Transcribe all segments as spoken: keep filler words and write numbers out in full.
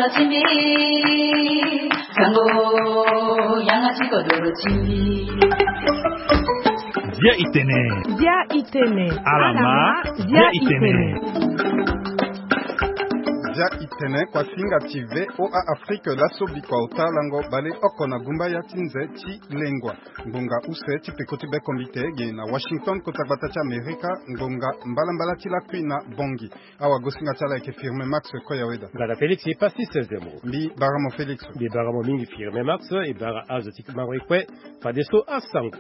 kodoro chimbi sango yangachi kodoro chimbi Zia itene Zia itene Alama Zia itene Zia itene kwa singa tive o a Afrique laso bikwa utalango bale okona gumba ya tinze ti lengwa ngonga use ti pekoti be komite ge na Washington kota batacha Amerika ngonga mbala mbala ti lakwi na bongi awa gosinga tala ke firme Max Koyaweda Ngada Felix e pasi sezemo bi baramo Felix bi baramo mingi firme Max e bara azotik marwekwe fadeso asango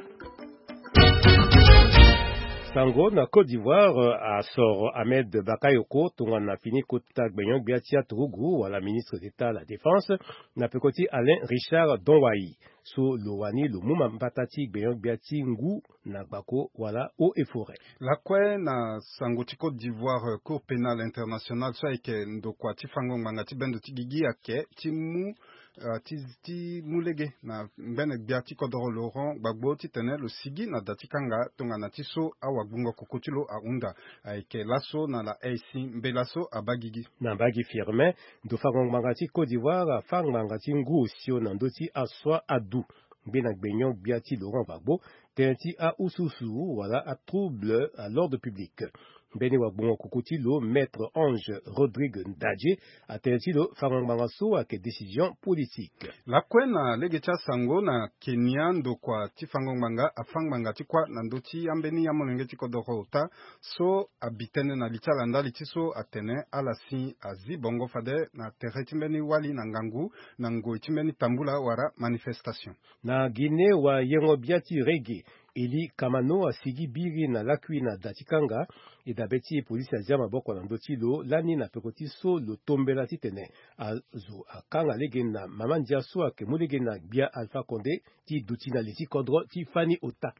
Sango na Côte d'Ivoire a sort Ahmed Bakayoko tongana fini kota gbenyon biatia Tourou wala ministre d'État à la Défense na pekoti Alain Richard Donwai so lowani lo muma mbatati gbenyon biati ngu na bako wala eau et forêt. La kwe na Sango ti Côte d'Ivoire Cour pénale internationale so eke ndokwa ti fango nganga ti bendo ti gigi ake ti mu Uh, ti, ti mulege na mbene biati kodoro Laurent Gbagbo ti tene lo sigi na dati kanga tonga na ti so awa gbungo kokotilo a unda aike laso na la eisi mbe laso a bagigi na bagi firme do fango mangati Côte d'Ivoire fango mangati ngu sio na ndoti aswa adu mbena gbenyon biati Laurent Gbagbo tenti a ususu wala a trouble à l'ordre public. Beni Wagbongo Kukutilo, maître Ange Rodrigue Ndadje, a tentilo Farangbangso avec décision politique. La kwena legecha sango na Kenya ndo kwa tifangongmanga afangmanga tikwa na ndoti ambeni ya molenge tiko dorota so abitene na lichala ndali tiso atene alasi azi bongo fade na teretimbeni wali na ngangu na ngo itimeni tambula wara manifestation. Na Guinée wa yengo biati rege Eli Kamano asigi biri na lakwi na datikanga e dabeti polisi azia maboko na ndotilo lani na pekoti so lo tombela titene azo akanga lege na mamandia so ake mulege na bia Alpha Condé ti dutina leti kodro ti Fani Ota.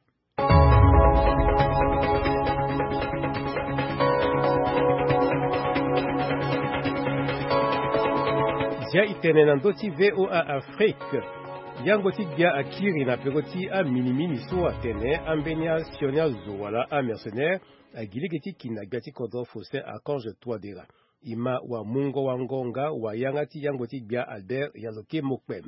Zia itene na ndoti V O A Afrique Yangoti bia akiri na pegoti a minimini so atene ambenia sionia zo wala a mercenaire a giligeti kina gati kodro fosse a kange toi dera ima wa mungo wangonga wa yangati yangoti bia Albert yaloke mokpem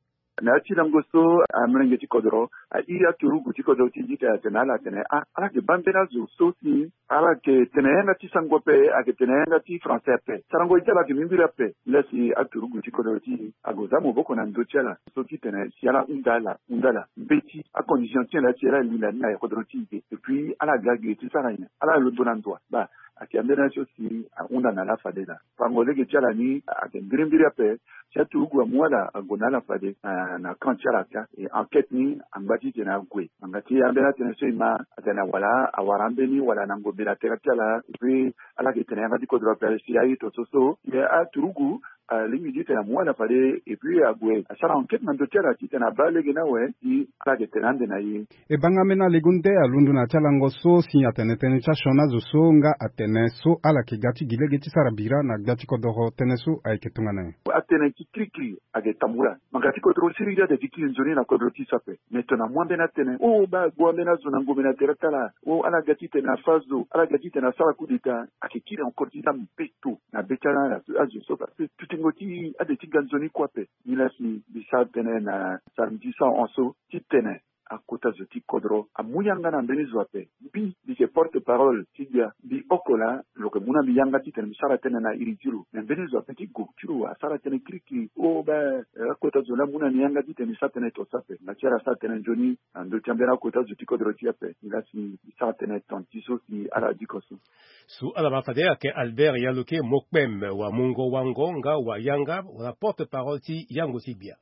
na chilangoso a mlengeti kodro a iya turugu ti kodro ti jika tenala tene a ala ke bambena zo so ti ala ke tenenga ti sangope a ke tenenga ti français pe sarango itala ke mimbira pe lesi a turugu ti kodro ti agoza mo boko na ndochala so ti tene si ala undala undala beti a condition ti la ti ala lila na kodro ti et puis ala gage ti sarayna ala lo donandwa ba akiambia sio si unda na la fadela pangole ke chala ni akengrimbira pe cha turugu amwala agonala fade na kanchara ka e enquête ni ambati tena gwe ngati ambela tena so ima tena wala awarambe ni wala nango bila tera chala puis ala ke tena ngati ko dro pe si ayi to so so ya turugu lingi tena mwana pale et puis agwe asara enquête na ndotera ti tena balege na we ti ala ke tena ndena yi e bangamena legunde alundu na chala ngo so si atene tene cha shona zo so nga atene so ala ke gati gilege ti sarabira na gati ko doro tene so ay ke tungana atene ki krikri age tambula magati ko dro sirija de ki nzoni na ko dro ti sape metona mwambe na tene o ba gwambe na zo na ngombe na teratala o ala gati tena fazo ala gati tena sala kudita akikira encore ti tam peto na betana la azo so parce tout ngoti ade ti ganzoni kwape milasi bisa tene na samedi sa onso ti tene a kota zoti kodro a muyanga na mbeni zwape bi dike porte parole tidia bi okola loke muna bi yanga ti tene misara tene na irijiru na mbeni zwape ti go tiru a sara tene kriki o ba a kota zona muna ni yanga ti tene sa tene to sape na tiara sa tene joni ando tiambera kota zoti kodro ti ape milasi bisa tene tontiso ti ala dikoso su ala mafadea ke Albert yaloke mokpem wa mungo wangonga wa yanga wa porte parole ti yango sibia.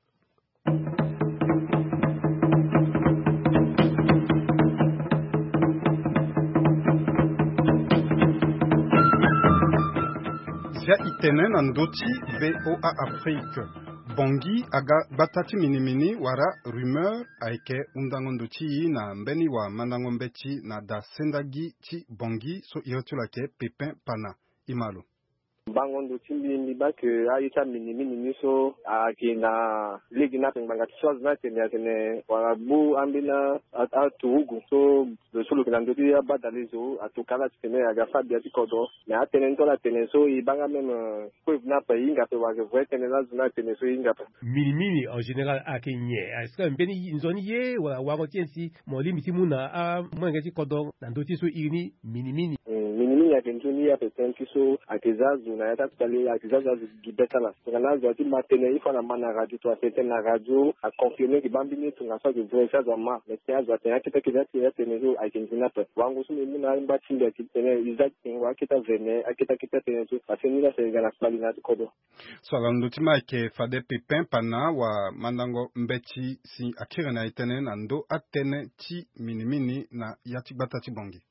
Zia itene na ndoti V O A Afrique bongi aga batati minimini wara rumeur aike undango ndoti na mbeni wa mandango mbeti na da sendagi ti bongi so irotulake Pepin Pana imalo bangondo timbi mbiba ke aita minimi niniso akina ligina penganga tswaza tene tene warabu ambina atugu so le solo que l'andoti abadalizo atukala tene agafa bia tikodo na tene ntola tene so ibanga même ko vna pa inga pe wa que tene la zona tene so inga pa minimini en général akenye est-ce que mbeni nzoni ye wala wa rotiensi mo limiti muna a mwenga tikodo ndoti so irini minimini minimini akenjoni ya pesen kiso akezazu na yata tali akezazu gibetala kana zati matene ifa na mana radio to afete na radio a confirmer que bambini tunga sa que vrai ça zama mais c'est azwa tena kete kete ya tene zo akenjina pe wangu sumi muna imba chinde kitene izaki ngwa kita vene akita kita tene zo afeni la segana spali na kodo so la ndotima ke fade pepin pana wa mandango mbechi si akira na itene na ndo atene ti minimini na yati batati bongi.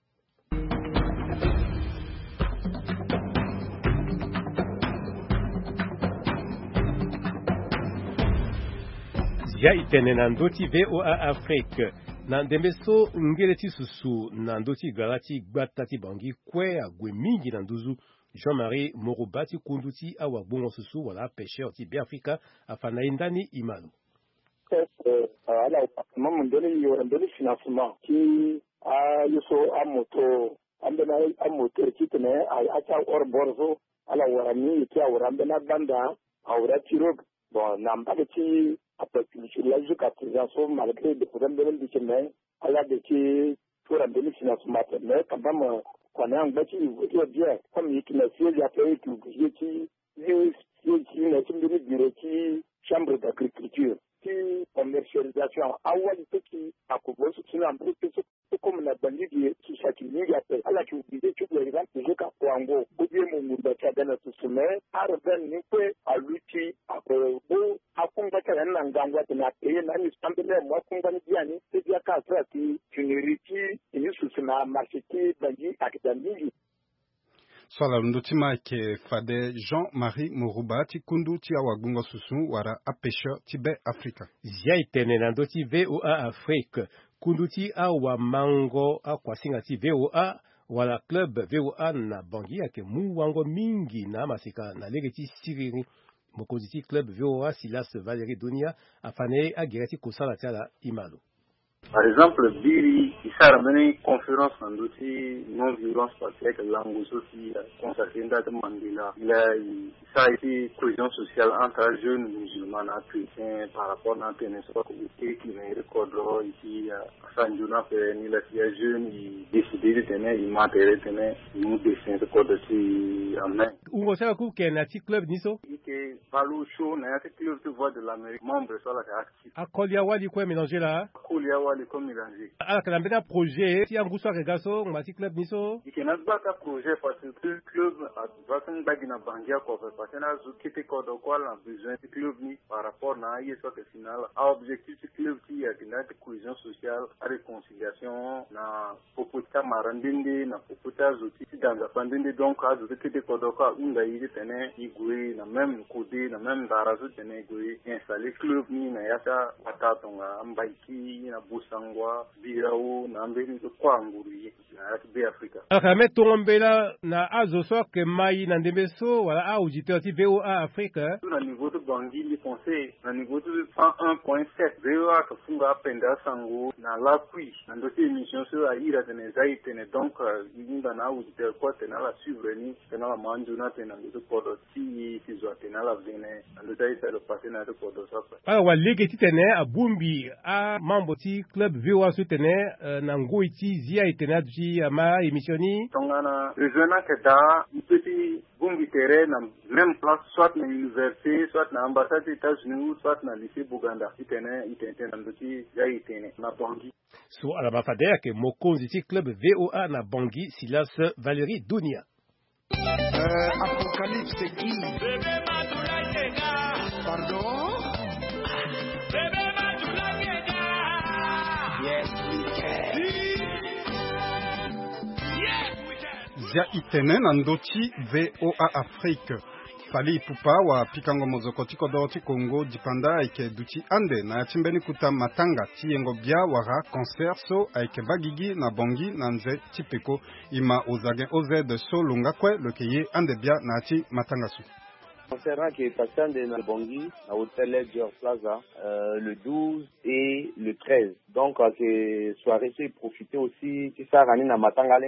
Ya itene na ndoti V O A Afrique na ndembeso ngeleti susu na ndoti galati gbatati bangi kwe agwe mingi na nduzu Jean-Marie Morobati kunduti awa bongo susu wala pêcheur ti be Afrika afana indani imalu. ala mamu ndoni yo ndoni financement ki a yuso amoto ambena amoto kitene ay acha orborzo ala warani ki awrambena banda awra tirog bon nambale ti après sur la jusqu'à malgré des problèmes de chemin ala de qui pour un bénéfice financement mais quand même qu'on a un bâti il bien comme il qui a fait il a fait qui qui qui n'a pas de qui chambre d'agriculture qui commercialisation awali qui a couvert sur un peu comme la bandit qui s'acquit a fait ala qui disait que les gens qui jouent à Congo ou bien mon bâti dans ce sommet a revenu à l'outil après akunga kana nangangwa tena peye nani sambele mwa kunga ni diani sedia ka trati tuniriti inisu na marcheti bangi akidamiji swala ndotima ke fade Jean-Marie Morobati kundu ti awagunga susu wara apesha tibe Afrika ya itene na ndoti V O A Afrique kundu ti awa mango akwasinga ti V O A wala club V O A na bangi yake mu wango mingi na masika na legeti siriri mokoziti club V O A Silas Valérie Dunia afane agirati kusala tala imalo. Par exemple, Biri, il s'est ramené une conférence en outil non-violence partielle que l'Angozo qui a consacré une date Mandela. Il a, il, ça a été cohésion sociale entre jeunes musulmans et chrétiens par rapport à un comité qui vient recorder ici à Sanjuna, il a fait jeune, il décidé de tenir, il m'a tenir, nous dessin de code aussi en main. Où est-ce que vous avez club niso? Il est Valou Show, il y a un club de voix de l'Amérique, membre sur la actif. À Koliawa, du coup, mélangé là? Koliawa, les comme mélangé. Alors que l'ambena projet, si on reçoit regasso, on va si club niso. Il y a un projet parce que le club a besoin d'agina bangia quoi parce que na zukite code quoi a besoin de club ni par rapport na y soit que final a objectif du club qui a une cohésion sociale, réconciliation na popota marandinde na popota zuti dans la pandémie donc a zukite code quoi unda y tene igwe na même côté na même barazo tene igwe installer club ni na yata atatonga ambaiki na busangwa birao na mbeni kwa nguri na yata be Afrika. Alors tombela na azo so que mai na ndembeso wala a auditeur ti V O A Afrique. Na niveau de Bangui li conseil na niveau de cent un point sept V O A ka funga penda sango na l'appui na dossier émission sur a ira tene zai tene donc inda na auditeur quoi tene la suivre ni tene la manjuna tene de kodo ti ti zo tene la vene na dai ça le passer na de kodo ça. Alors wa lege ti tene a bumbi a mambo ti club V O A su tene na ngoi ti zia itena ji ama émissioni tongana rejoindre que da petit bumbi terrain na même place soit na université soit na ambassade des États-Unis soit na lycée Buganda itene itene na ndoti ya itene na Bangui so ala bafadea ke mokonzi ti club V O A na Bangui Silas Valérie Dunia. Euh, Apocalypse qui Bébé Madoula Kega Pardon Bébé Madoula Kega Yes we can Zia itene na ndoti V O A Afrique Fally Ipupa wa pikango mozoko tikodoro ti Congo dipanda aike duti ande na chimbeni kuta matanga ti yengo bia wara concert so aike bagigi na bongi na nze tipeko ima ozage oze de so lunga kwe lokeye ande bia na ti matanga su. Concernant qui est passé dans Bangui, à l'hôtel Ledger Plaza, euh, le douze et le treize. Donc, à ces soirées, c'est profiter aussi, si ça ramène à Matanga,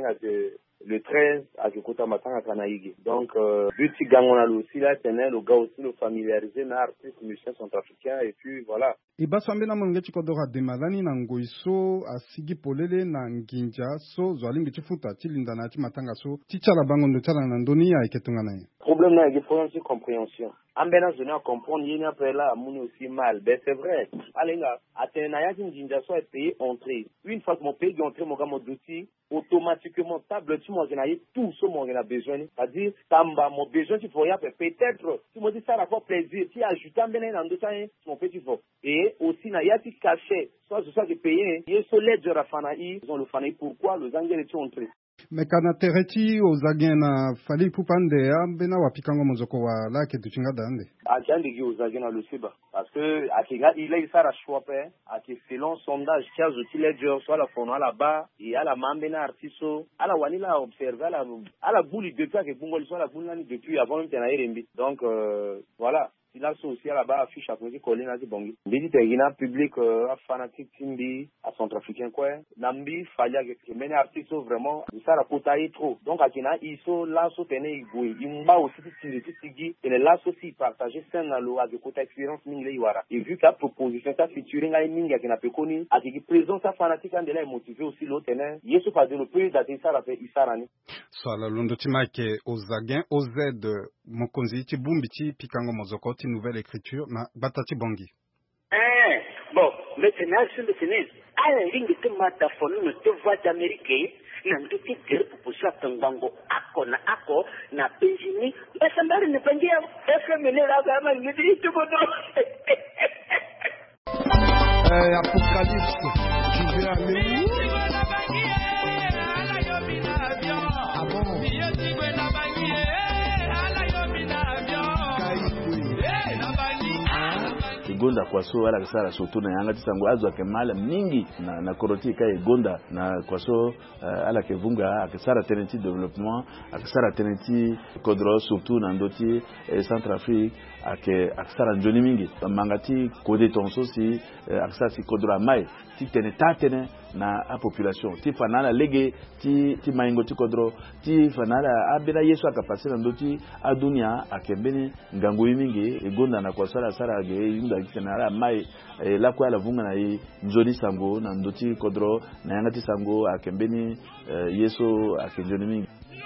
le treize, à Jokota Matanga, Kanaïgi. Donc, vu que on a aussi là, tenait le gars aussi, le familiariser, mais artistes, musiciens centrafricains, et puis voilà. Ibaswambe na monge chikodora demalani na ngoiso asigi polele na nginja so zwalingi chifuta chilinda na chimatanga so chichala bango ndo chala na ndoni ya iketunga naye. Problème là, il faut une compréhension. Ambena je n'ai comprendre yéna après là amuni aussi mal. Ben c'est vrai. Allez là, atena ya nginja so est payé entrée. Une fois que mon pays entrée mon gars mon dossier automatiquement table tu moi j'ai tout ce mon a besoin. C'est-à-dire tamba mon besoin tu faut y avoir peut-être tu me dis ça la fois plaisir qui ajoute ambena dans dossier mon petit faut. Et aussi na yati caché soit ce soit que payer il so ledger afanaï ils ont le fanaï pourquoi les anglais sont entrés. Mais kana tereti ozagien na Fally Ipupa nde ambena wapikango mozoko wa lake tuchinga dande. Ajandi gi ozagien na lusiba parce que akinga il est ça la choix pe aki selon sondage qui a outil ledger soit la fono là-bas et à la mambena artiso à la wanila observer à la à la boule depuis que bungoli soit la boule depuis avant même tena irembi. Donc euh, voilà. Il a aussi là-bas affiche à côté colline à Bongi. Bidi tegina public à fanatique timbi à centrafricain quoi. Nambi fallait que mene artiste vraiment ça la potaille trop. Donc akina iso là so tenait igwe. Imba aussi tigi tigi et là aussi partager scène na lo avec côté expérience mingle iwara. Et vu qu'à proposition ça featuring à minga qui n'a pas connu à qui présence à fanatique en de là motivé aussi l'autre tenait. Yesu pas de le plus d'aller ça la fait isarani. So la londo timake ozagin ozed mokonzi tibumbiti pikango mozoko nouvelle écriture na batati bongi. Eh bon maintenant sur le tennis à la ligne de mataphone ne te voit d'américain na nduti kere pupusa tangango ako na ako na benjini basa mbali ne pangia efe menela kama ngidi tukodo eh apocalypse tu veux aller ah bon Gonda kwaso ala kasara soto na yanga tisango azwa kemala mingi na na koroti kai gonda na kwaso uh, ala kevunga akasara tenenti development akasara tenenti kodro surtout na ndoti eh, Centrafrique ake akasara njoni mingi mangati kode tonso si eh, akasara si kodro mai ti teneta tene na a population ti fanala lege ti ti maingo ti kodro ti fanala abela yesu akapase na ndoti adunia akembeni ngango mingi egonda na kwasara sara ge yunda kinara mai e, la kwa la vunga na yi njoni sango na ndoti kodro na yangati sango akembeni e, yesu akenjoni mingi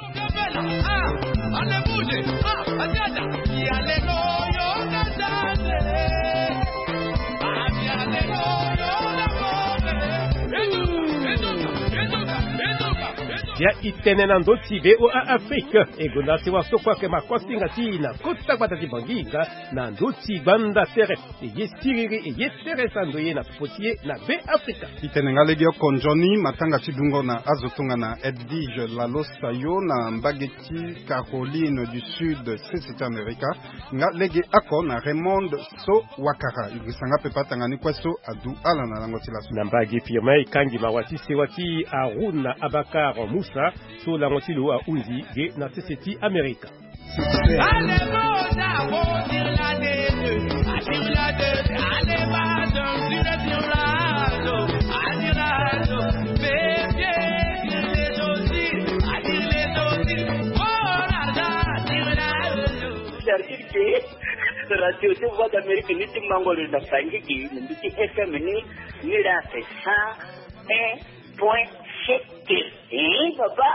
ya itene na ndoti be o Afrika ego na siwa sokwa ke makosinga tina kota kwata tibangiga na ndoti banda tere e yestiriri e yestere sandoye na potie na be Afrika itene ngalege konjoni matanga chidungo na azotunga na Edwige Lalosayo na mbageti Caroline du Sud c'est America ngalege ako na Raymond So Wakara igisanga pepata ngani kwaso adu ala na langotila na mbagi firma ikangi mawati sewati Aruna Abakar Musa sur la motilo a Unzi ge na C C T America. Radio de voix d'Amérique ni timangolo na sangiki ni F M ni ni la cent un point sept. Eh papa.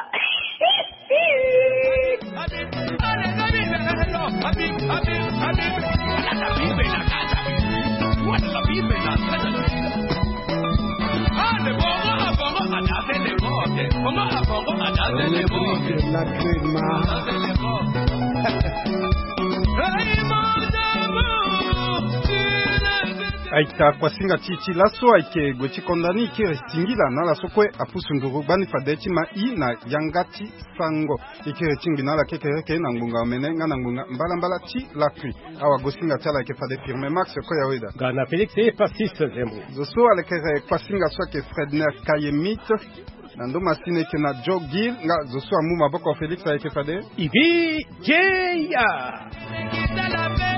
La crema. aita kwa singa chichi laso aike gochi kondani ikere tingila na laso kwe apusu nduru bani fadechi ma i na yangati sango ikere tingi na la kekere ke na ngunga omene nga na ngunga mbala mbala chi lakui awa gosinga chala ke fade firme max ko ya weda Gana Felix e pasiste zembo zoso alekere kwa singa so ke Fredner Kayemit Nando masine ke na Joe Gill nga zoso amu maboko Felix aike fade Ibi Jeya